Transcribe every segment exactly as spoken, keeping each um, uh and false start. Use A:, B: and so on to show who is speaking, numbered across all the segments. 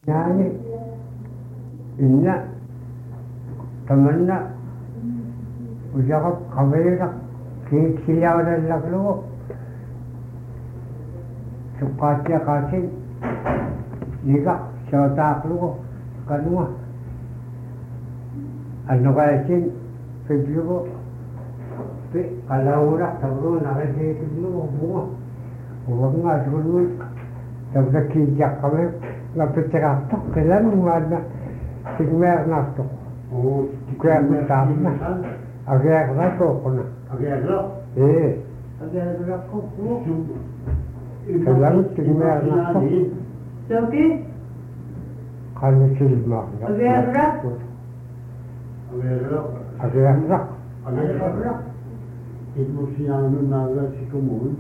A: يعني إن تمنى وجرب قبيلة كي كسيارة اللغلو سقاتي قاتل نيجا شوتاقلو قنوة النغايتين في بيوغو في قلاورة تبرون على شيء تبلو بوه وغنى تقولون تبدأ جاكمل لا بترافتو كلام وانا تجمع نفتو كلام تامنا أغير لا توقنا
B: أغير لا
A: إيه
B: أغير لا كوكو
A: كلام تجمع نفتو
C: توكي
A: خلنا كلمة
C: أغير لا
B: أغير لا
A: أغير لا
B: أغير لا المسيان نازل سكمون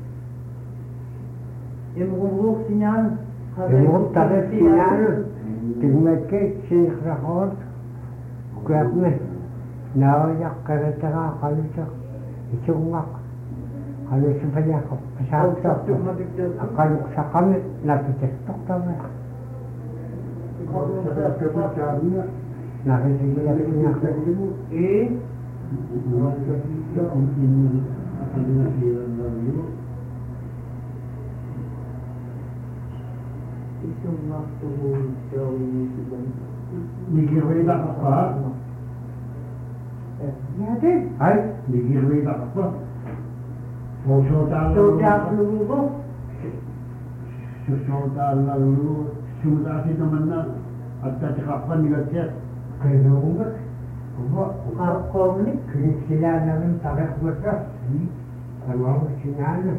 C: يمغلوك سنان
A: المهم تعرف سنان تجمع كي شيخ رخور وكابنا ناوية قرتها خلصة يسومك خلصة فيها بشار تقطع أقل سقم نبتك تقطع نحن سيلا سنان
C: إيه itu waktu jauh itu kan
B: Digirway tak apa?
C: ya deh
B: Hai, digirway tak apa? Sudah
C: sudah dulu
B: sudah lalu sudah si temannya ada cakapan juga cek.
A: كيلومتر هو
C: أرقام لك
A: كل سلالة من طريق وترس تمام سنانا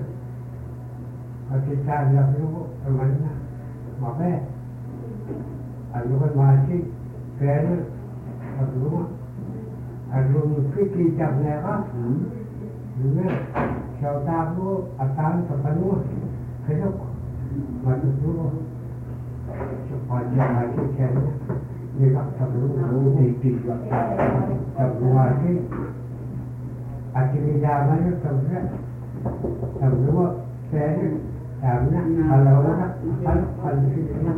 A: فتتعلق له تمنى مبادئ اللغة الماشي فعلا الروح الروح في كتاب نغاس لما شو تعبوا أتان تقنوه خلق ما تقولوا شوفان جماشي كأنه يقع تقولوا ديتي تقولوا أكيد دامنا تقول تقولوا فعلا دامنا على ورق خلق خلق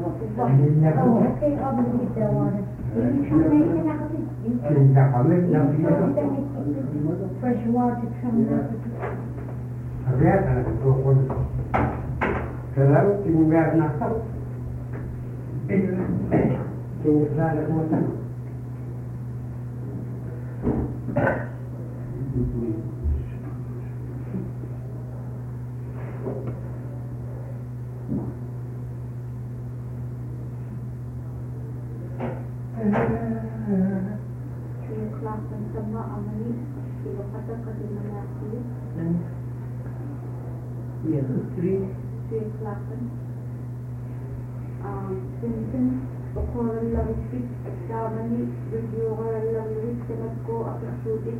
D: Fresh water coming up.
A: Agak ada tukun. Selalu tinggal nakal. Tinggal ada kota.
D: Kelaskan sama amani ibu kata kedimana sih?
C: ya three
D: Kelaskan. Ah, sinten ukuran lagi damani video lagi sangat ko aku sulit.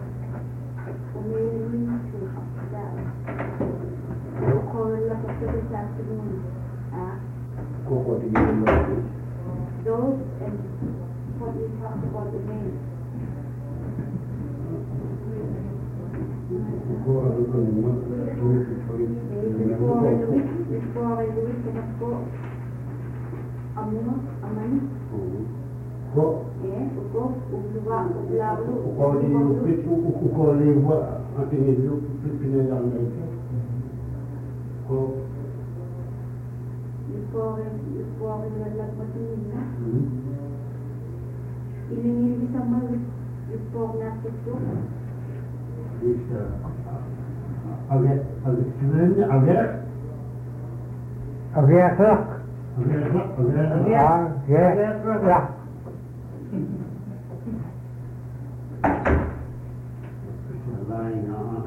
D: Umilin sudah ada. Ukuran lagi sudah satu ah.
B: Koko digirway.
D: Those and what we talked about the name.
B: Koko ada kemana? Tulis tulis.
D: Before Louis, before Louis cannot go. Amno, aman,
B: Kok
D: eh, uko, ubluwa, ublalu,
B: kok di upit kok lewat nanti ni lu pinjam lagi. Kok
D: before before lalak matin na. Ilingin bisa mal before natin to.
B: bisa agak agak sebenarnya agak
A: Agak kelak.
B: agak agak
A: Agak kelak.
B: lain ah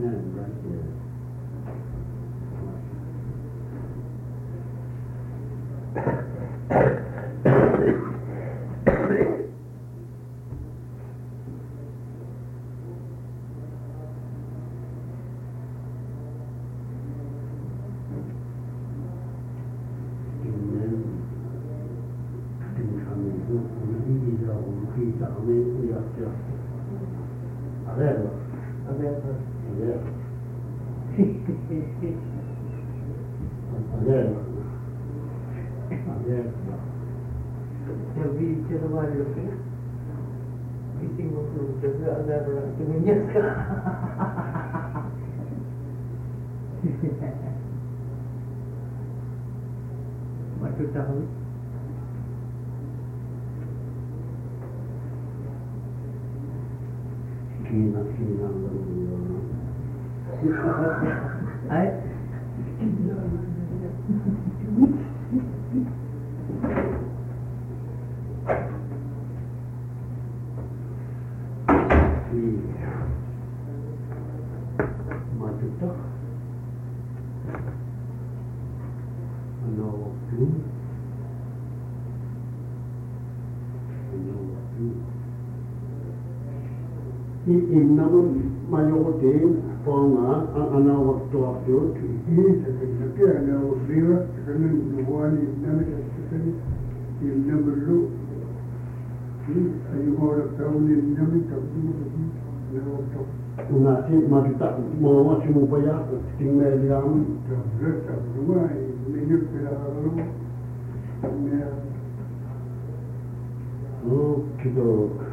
B: Aveva,
C: aveva
B: aveva, aveva, aveva.
C: Bicara malu ni. Isi musuh juga agar orang tu menyesal. Matu tahu.
B: Kina kina lalu.
C: Ay.
B: Maju tak? Ano waktu? Ano waktu? Im namun mayotin ponga ano waktu waktu?
A: Ini sebenarnya ada riwayat kerana nubuani nama sesuatu yang nama lu ini ayu orang tahu ni nama tak betul nama waktu
B: Nasi maju tak mau masih mau payah tinggal di dalam.
A: tak betul tak betul ini kita lalu ini
B: Oh gitu.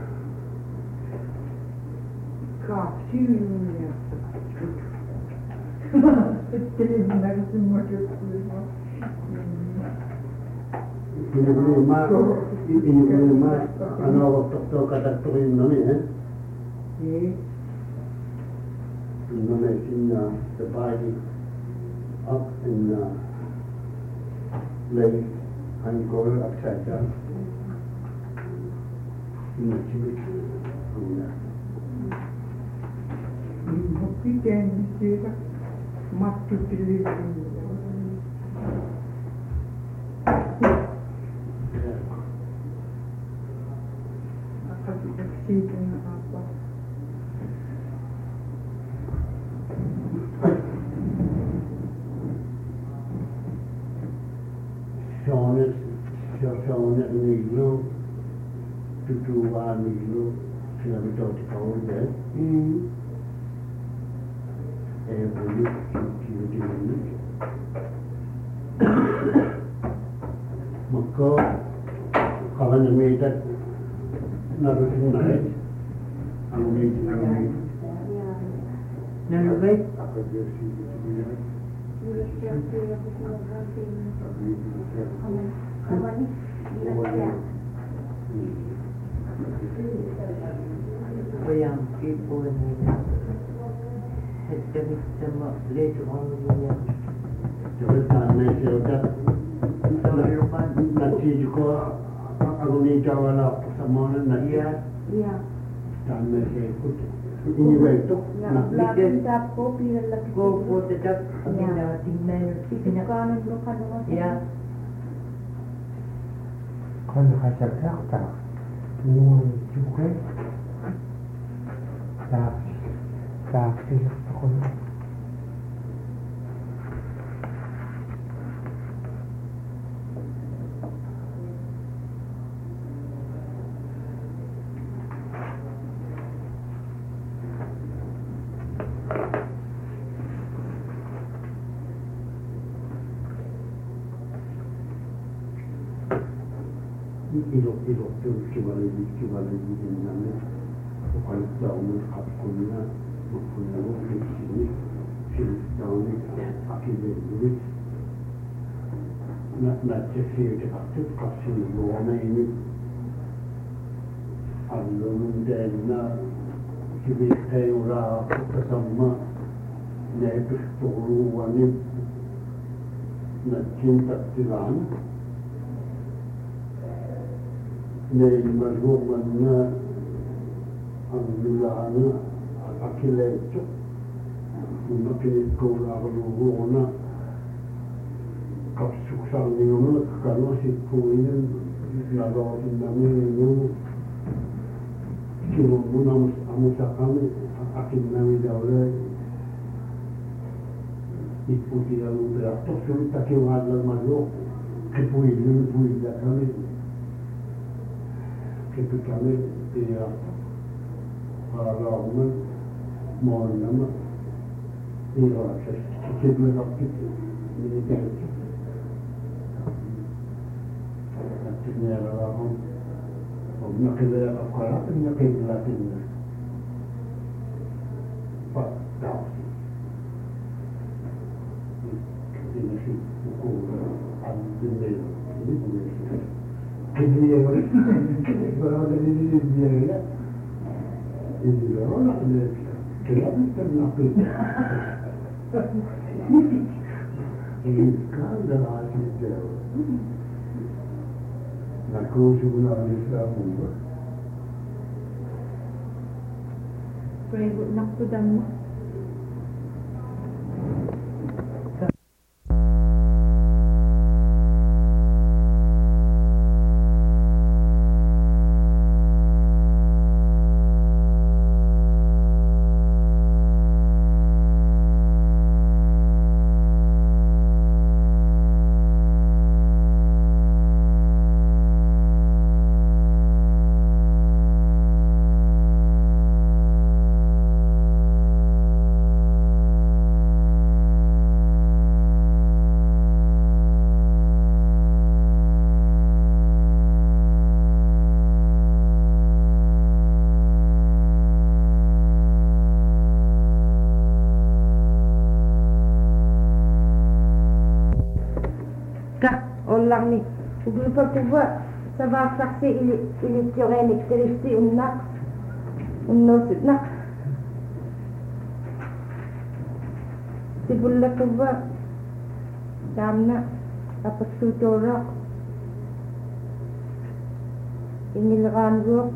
C: Kapsyunya. Terima kasih semua semua.
B: Ini lima, ini lima, ano waktu tu kata turin nami eh.
C: Okay.
B: Nami sini the body up in the leg and go upside down. Ini cibik.
C: Bukti dan bisa mati televisi. Apa sih dengan apa?
B: Soalnya, soalnya nilo, tujuan nilo, sudah betul tahu deh.
C: Hmm.
B: Eh, boleh kita ini. Maka kalau nama itu narusin naik, ang may ang
C: Nalugay?
B: apa dia sih itu dia.
C: Bayang people nila. Jadi sama later on nila.
B: Jadi tanah seotak nanti juga aku ni jawab lah sama nanti
C: Iya.
D: Iya.
B: tanah seotak ini betul.
D: Ya,
B: Nah,
D: belakang tapo pila lagi.
C: Go for the duck.
D: Ya.
C: Tingnan.
D: Itu kanan lo kanan.
C: Ya.
A: kalau kata kata nu juga tak tak sih aku
B: ilok ilok tu kembali kembali di sana. Bukan tahun kapkunya, bukan di sini. Sini tahun akibat ini. Nak nak cekik aktif kasih luar ini. Alun dan kibis kayura bersama naik tolu wani nak cinta tilan. Nei marhumanna Alulana Akilecho Mungkin kula berhubungan kapsuksan niyo kalau si kuinin nalo nami niyo kimuna amusakami akin nami dawle iputi alu beato sulta ke wala mayo kepuilun puila kami que kami dia para orang mau nama ini orang kita belum kita ini kan nanti ni orang وبنقل الأفكار بنقل لكن فتعصي كذلك في وقوع عبد الليل كذلك براد الليل الزيارة الزيارة كلام تنقل كان دعاء الزيارة نكون شغل عن الإسلام منبر
D: Pray nakudang mo. Ollang ni ugul pa kuba sa vasak si ili ili tiorenik terisi unnak unno sitnak sibulla kuba damna apat tutorak inil ranrok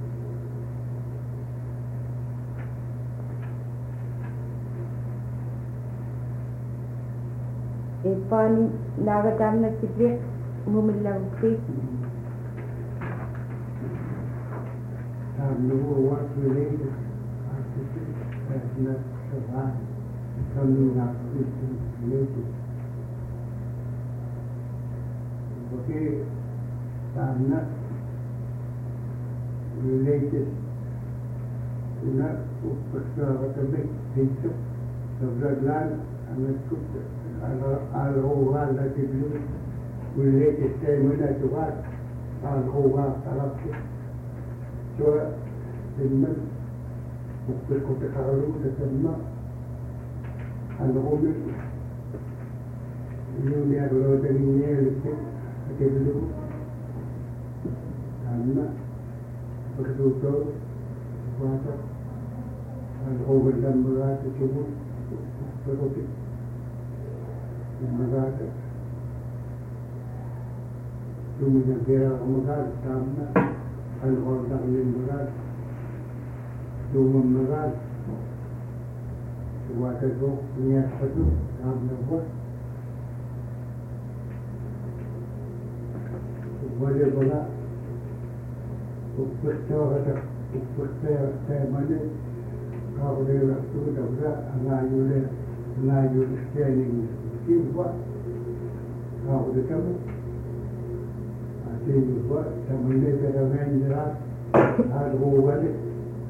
D: Ipani nagatam na sibik umumilang si
A: Time to work related artists as not survive coming up with related. Okay, time not related to not persoalan kebik hidup sebelah and it took al-Rohan that it was related to when I to what al-Rohan Talabki. So, in the Kotakaru, the Tema, and the woman, you never wrote any near the table, and not Kotuto, water, and over the Murat, the Chubu, the Roti. Magada, Tumi Nagera Magad, Tamna, and Hordan Magad, Tuma Magad, Watago, Niasadu, Tamna what? Whatever, Upper Upper Tamane, Kavadera Sud of that, and I will now you're standing. What? How would it come? I tell you what, someone made that arrange that. I'll go with it.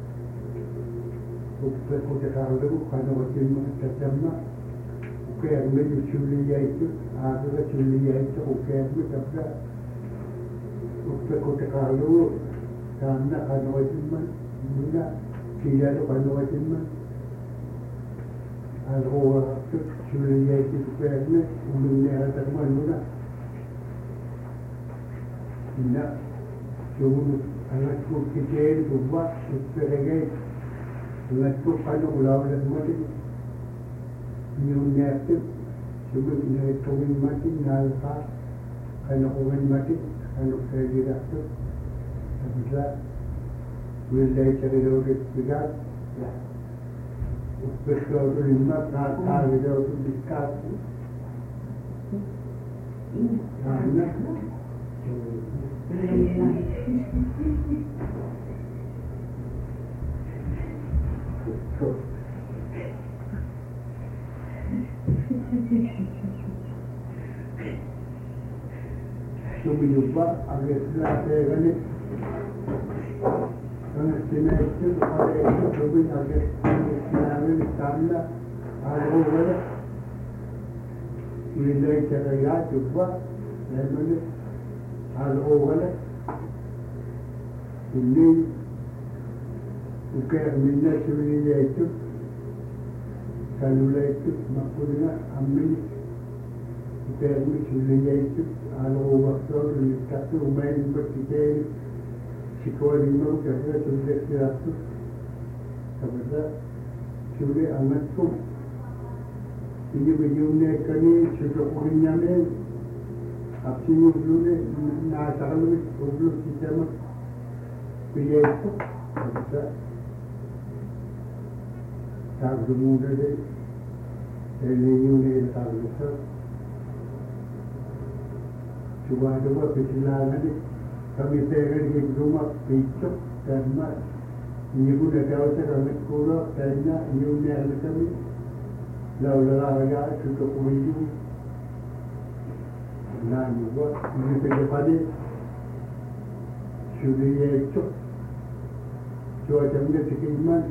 A: Put the car a little, I know what you mean, September. Okay, I'm going to Julie Yates. After the Julie Yates, okay, I'm going to have that. Put the car a little, I'm not, I know what you mean. Muna, Kia, I know what you mean. I'll go up to Julie Yates pregnant, woman there at the one. Enough. So, let's go to jail to watch the again. Let's go find out loud as much. You native, you will be coming much now, kind of over much, kind of fairly after. And that will later it began. Pessoal do Lima, na tarde do Biscato. Sumiupa, agak selesai Karena sebenarnya itu pada itu lebih agak sebenarnya tanda ada orang nilai cara juga, namun ada orang ini ukir minna sebenarnya itu kalau itu maksudnya ambil ukir minna sebenarnya itu kalau waktu itu satu main bertiga sekolah lima kerja sudah seratus sebenarnya sudah amat pun ini begini kini sudah punya ni apa ni dulu ni nak tahu dulu sistem pilih itu sebenarnya tak bermudah deh ini ni tak besar coba coba kecilan ni kami pergi di rumah picok dan mak ini pun ada awak kami kurang karena ini ni ada kami lalu lalu ya sudah punya nah juga ini depan ni sudah itu cuaca ni sekiman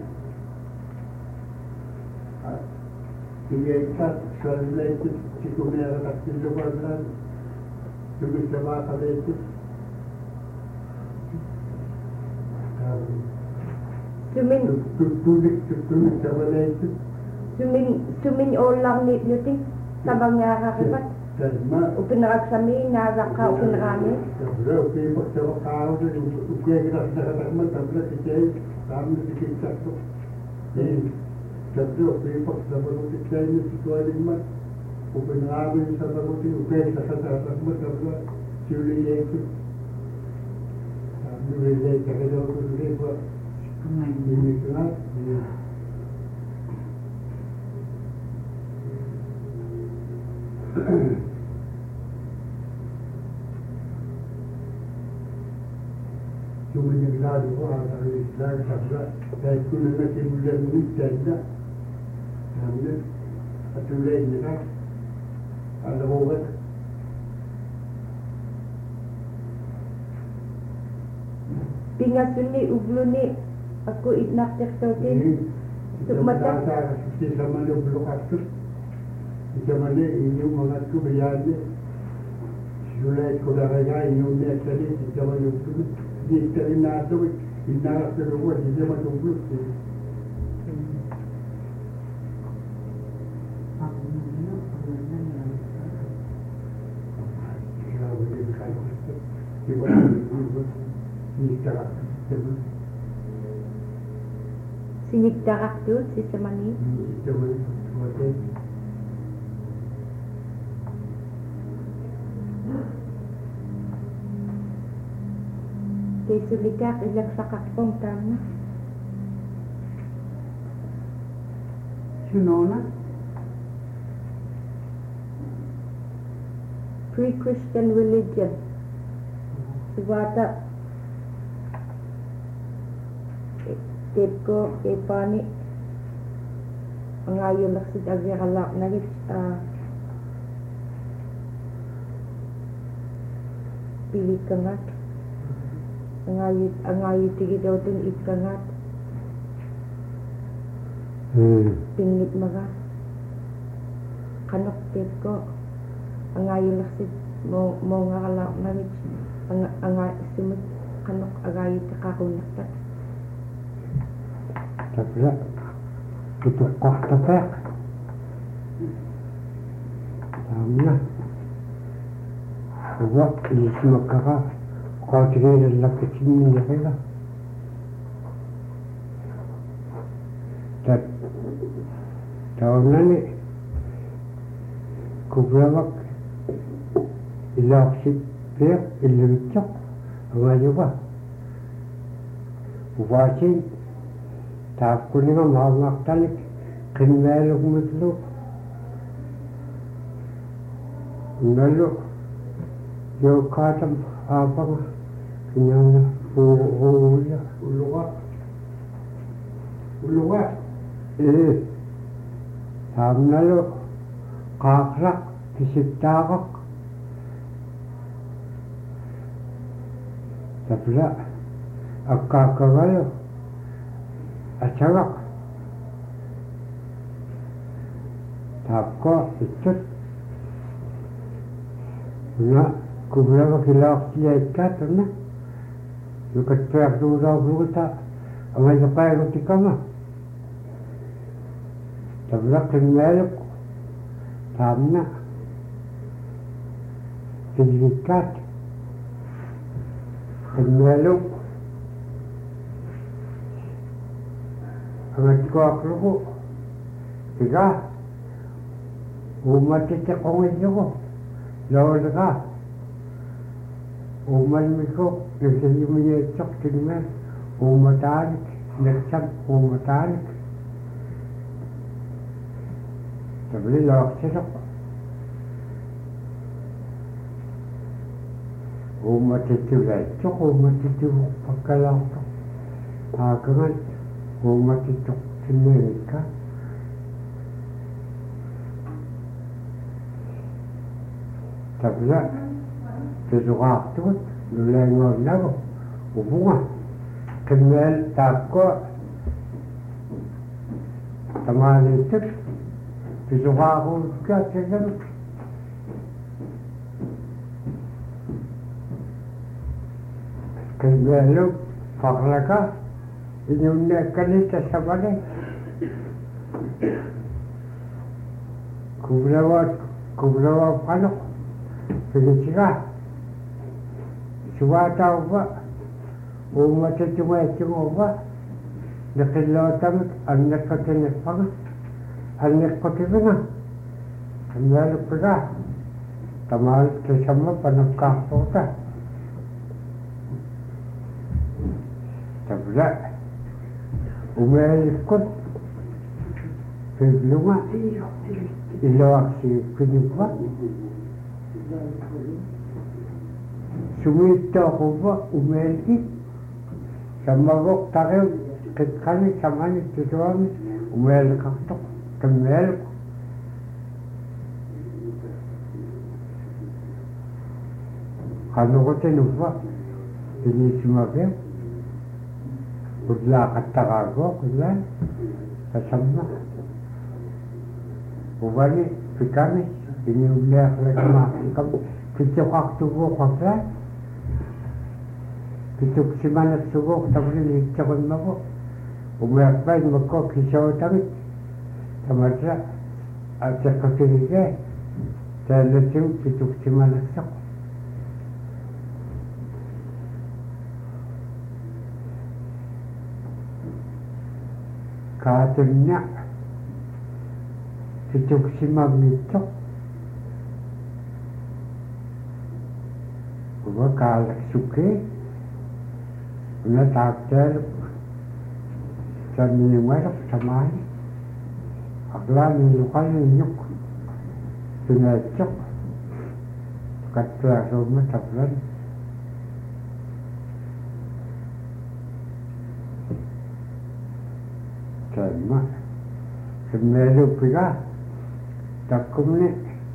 A: ini ikat kalau itu cukup ni ada tak kilo berapa juga sama kalau itu
D: Sumin
A: tulis tulis sama itu
D: sumin sumin ulang ni nuti sabang nakakapat.
A: Terima.
D: Upinarag sami naraka upinarami.
A: Terus kita bersama kau tu kita kita sudah terima terus kita kami kita tu. Jadi terus kita bersama kita ini situasi lima upinarami sama kita kita sudah terima terus Julie itu. Kami boleh cakap jauh tu lepas. Ini kelas. Cuma yang lalu orang dari Islam sahaja, saya pun nak mula mula saja. Namun, satu lagi nak ada orang.
D: Pingat suni uglu ni aku itnak tertotin.
A: Mata kita sama ada blok atas. Kita mana ini mengaku bayarnya. Julai koda raya ini udah tadi kita mana tu. Kita ini ada ini ada terus kita mana tu.
D: Sinik darak tu si semani. Kay sulikak ilang sakak pong tama.
C: Sunona?
D: Pre-Christian religion. Subata tip ko kay pani ngayon laksid agyakalak nagit uh, pili kangat ngayon ngayon tigi daw tun it kangat
B: hmm.
D: pingit maga kanok tip ko ngayon laksid mo mo ngakalak nagit ang ang sumit kanok agayon kakakunaktat.
B: Tapi itu kok tak tamna buat ini semua kara kau jadi lelak kecil ni ya tak tahun ni kubrawak ilah sipir ilah cak apa juga buatin tak kuning mau ngakalik kenal umutlu nalu yo katam apa kenyang oh ya
A: Uluwa, uluwa.
B: eh tam nalu kakrak kisitagak tapla akakagayo acagak tapko itu na kubra kilak dia ikat na Yukatpeaqtuulaaguuta angayuqaagutikama tablaqimmeeluk taamna tillikkaat qimmeeluk angatuaqlugu tiga umatitiqongiñugu laulaga umalmiku nasayumiyeetsoq tilmeel uumataalik naksam uumataalik tabli looqsisoq uumatitulaitsoq uumatituguq pakkalaaqtoq aakangal uumatituq tinneerikka tabla tisuqaaqtugut nulaingoornagu upunga qimmeel taakko tamaaliittuk tisuqaaquukka tigamik qimmeeluk faqlaka inyunneekkalita sabale kublawaat kublawaat qanoq pigitiga suwaatauva uumatitugaitiguva niqillootamik anneqqatinippaga anneqqutivinga qimmeelukkiga tamaalit tisamma panakkaarpuuta tabla umeelikkut piglunga iloaqsiikkinippa sumiittooquvva umeelki sammagoq taqew qiqqani samani tisuami umeeliqartoq qimmeeluk qanuqutinuvva tiniisimagew udlaaqattaqaaguoq illa tasamma uvani pikami iniulleaqlakamaaqikam kittuqartuguuqarla kittuksimanaqsuguuq tavriliittequnmagu umeaqpain makko kisootamit tamarra atiqqatirige taallatiu kittuksimanaqsaq kaatimna kittuksimagnittoq uva kaalaqsukkee una taakteeluk samiimaruq tamaani aqlaamiiluqalliiñuq tunaitsoq kattuarruuma tablan taimma qimmeelukkiga takkumni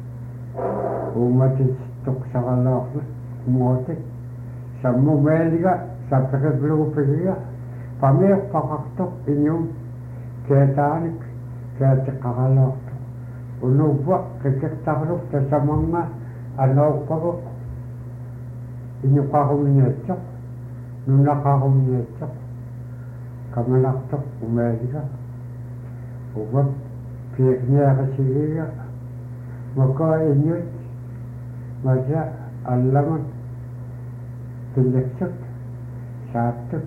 B: uumatittoqsaqalooqna umuotik sammu meeliga sappeqiplugupigiga pamiuqqaqartoq iñum keetaanik keetiqqaqalooqtoq unuvva qikiqtarluk tasamanga anauqqagu iñuqarumiñatsoq nunaqarumiñatsoq kamalaqtoq umeeliga uva piiqniaqasigiga makoo iñut masa allamat pilleksut saattut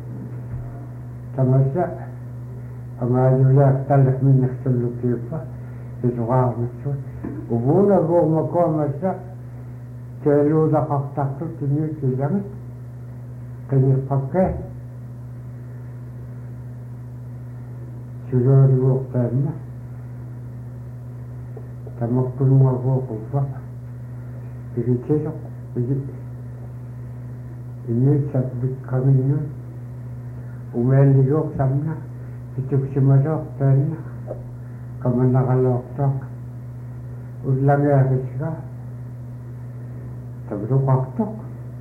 B: tamasa amaayulaaq tallaqminneqsullukkiippa isuqaarnassut uvuulaguuq makoo masa teeluulaqartartut iñut illamit qiniqqakkee sulooriguuq taanna tamakkulungaguuquvva igitisoq igi iñut sappiqqamiñun umeelliguuq samna kittuksimalooq taanna kamanaqalooqtoq ullangeaqisga tabluqartoq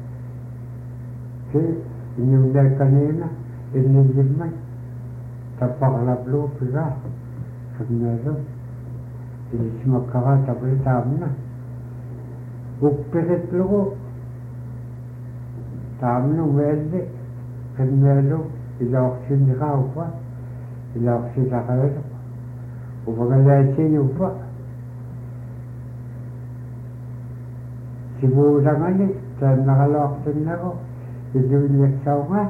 B: ki iñunneekkaniina illillimman tappaqlapluupiga qimmeeluk ilismakkara tabritaamna uppiqitlugu taamnu meelli qimmeelu ilooqsinniqaupa ilooqsilaqaelu upagalaasinupa sivuulangani taannaqaloortinnagu iluinniqsaunga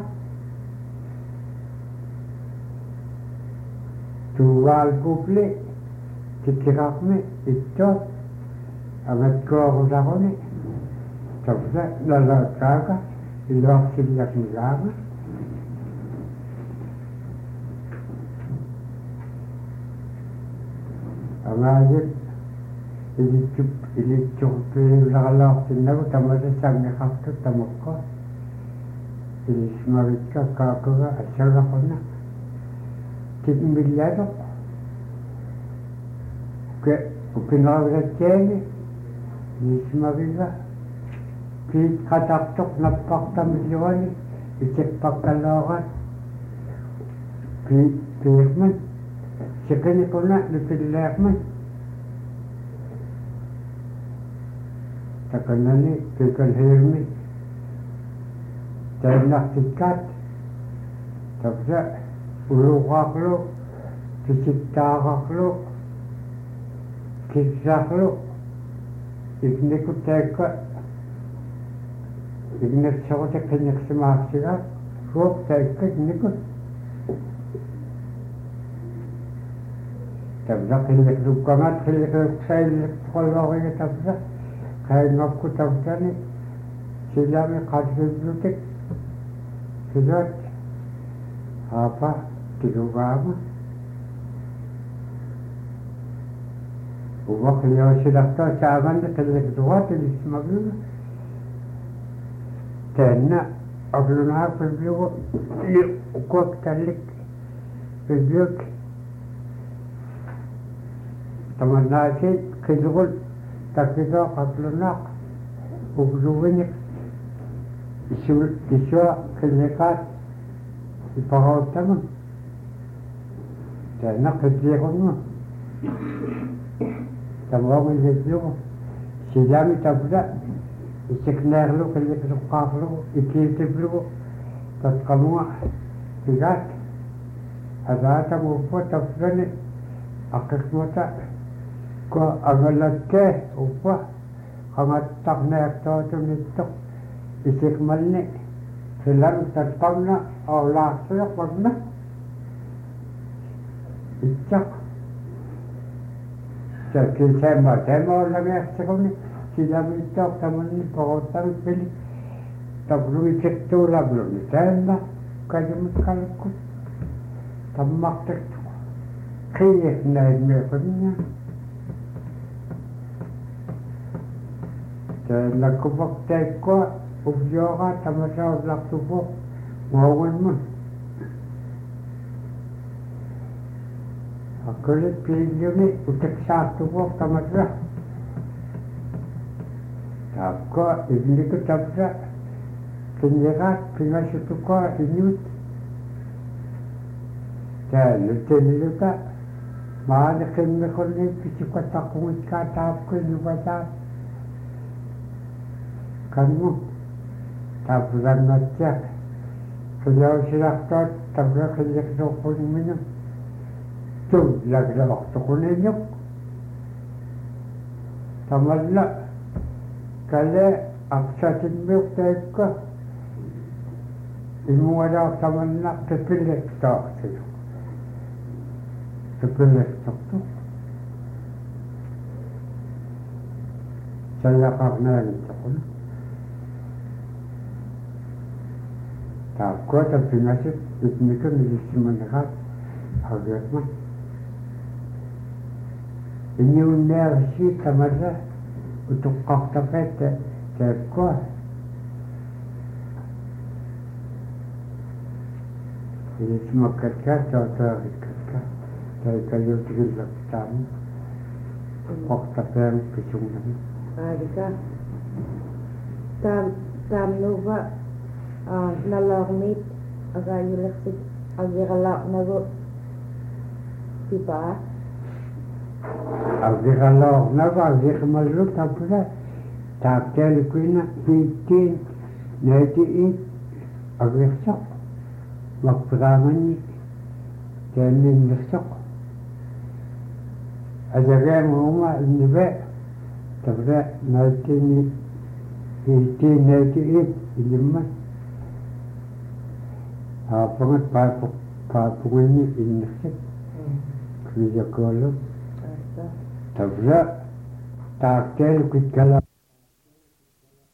B: tuuvaalpupli tikkiqaqmi ittoot amatkoorulaquni tapsa nalakkaaga ilooqsillaqmilaanga amaajik ilittup ilittuqpiulaqaloortinnagu tamasa sangiqartu tamakko ilismavitka kaakuga assagaquna tikmillalo ke ukinaagatteeni ilismaviga kiit qatartuq nappartamilluani itikpaqqaloorat ki kiirman sikiniquna nupilleerman takanani kikalhiirmi tainartikkaat tapsa uluqaaqlu tisittaaqaqlu kissaqlu iknikutaakka ignersoqutiqinniqsimaaqsiga ruuq taakka nikut tapsa qilliqlukkangat qilliqluqsailliqtoqollooriga tapsa qaingakku tapsani silami qalsillutik silot apa tilugaama uwaqliyosilaqto saamanni qilliqtuqatilismagiga taanna aglunaa qillugu liukuak tallik qilluk tamannaasi qillugul takkisoo qaqlunaaq ugluwinik isua qilliqaat ipaqauttamun taanna qilliqungu tamuaqilliqlugu silami tapsa isikneerlu qilliqluqqaaqlugu ikiitiplugu tatqamunga tigaat asaatamuuppa tapsani aqiqmuta ko angalakkee uppa qangattaqneertootunittoq isikmalni silam tatqamna aulaaqsiqpagna ittaq takkiseema teemaollameersiquni silamiittoq tamanni poqottaruppili tapluisiktuulabluni taanna kajumutqalkkut tammaqtiqtuq qiiqnaimmeequnna taannakkupaq taikkua ubjooqa tamasaullaqtupuq ngoongunmun akkulit piilluni utiksaartupuq tamasa taapko igniku tapsa kinniqaat pingasituko inuut taannutilluka maani qimmiqunni pisukataqqungitkaa taapku inuvataat kanmu tapulangattiaq qiyausilaqtoot tapsa qilliqtuuqqunminu tullaglaortuquniñuq tamalla kale aqsatimmiuq taikka imualaaq tamanna qipilliqtaaqsiluq qipilliqtortuq sayaqarnaanittoquna taapko tapingasik ikniku milissimaniqaat agiaqma iñiunneersi tamasa utuqqartaqatta taakko ilismakkatka taataarikkakka taikayutigillaqtaamu qoqtaqeem pisungami
D: Adika tam tamnuva nalormit agayuliqsik agiqalaqnagu pipa
B: agiqalaqnagu agiqmallu tapula taapteelikuina hiittiin Näytiin agresok, magprangan kanin agresok. Ajaran rumah ini tabra näytiin itu näytiin ilmu. Apangat pa papungi ini kerja kalau tabra tak tel kita